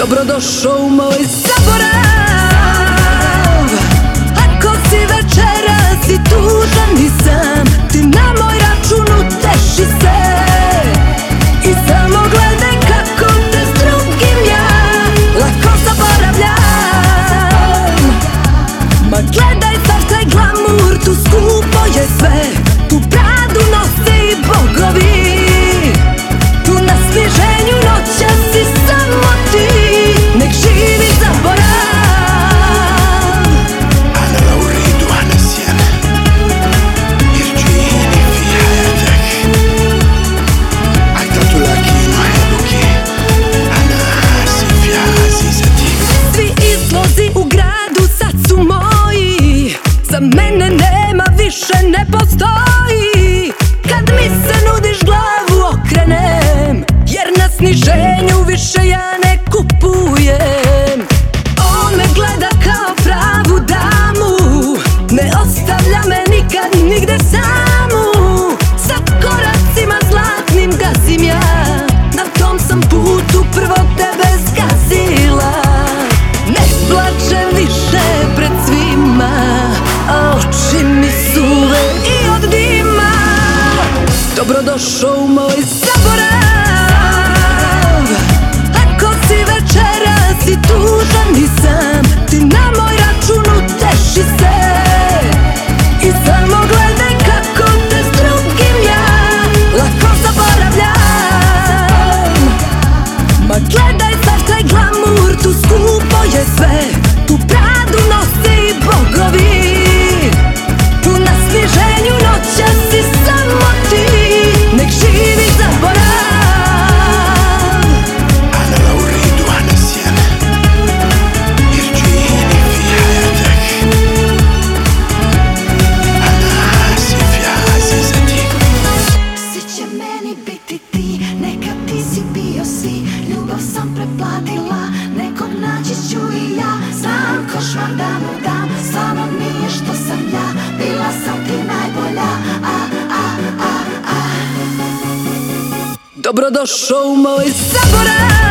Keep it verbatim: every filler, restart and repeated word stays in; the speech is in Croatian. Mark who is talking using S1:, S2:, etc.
S1: Dobrodošao u moj zaborav. Ako si večeras i tužan i sam, ti na moj račun uteši se i samo gledaj kako te s drugim ja lako zaboravljam. Ma gledaj sav taj glamur, tu skupo je sve, tu bradu nose i bogovi, tu na sniženju noća si samo ti. Nek živi zaborav.
S2: أنا لا أريد النسيان ارجعيني في حياتك أكثرت لكن أحبك أنا آسف يا عزيزتي.
S1: Svi izlozi u gradu sad su moji, za mene nema više, ne postoji. Kad mi se nudiš glavu okrenem, jer na sniženju više ja ne kupujem. On me gleda kao pravu damu, ne ostavlja me nikad nigde samu. Sad koracima zlatnim gazim ja, na tom sam putu prvo tebe zgazila. Ne plačem više pred svima, a oči mi suve i od dima. Dobrodošao u moj zaborav. Ako si večeras i tužan i sam, ti na moj račun uteši se i samo gledaj kako te s drugim ja lako zaboravljam. Ma gledaj sav taj glamur, tu skupo je sve, tu bradu nose i bogovi, tu na sniženju noća si samo ti. Nek živi zaborav.
S2: أنا لا أريد النسيان ارجعيني في حياتك أنا آسف يا عزيزتي.
S3: Svi će meni biti ti, neka ti si bio si. Ljubav sam preplatila, nekog naći ću i ja. Znam košmar dan u dan, stvarno nije što sam ja. Bila sam ti najbolja, a, a, a, a.
S1: Dobrodošao u moj zaborav.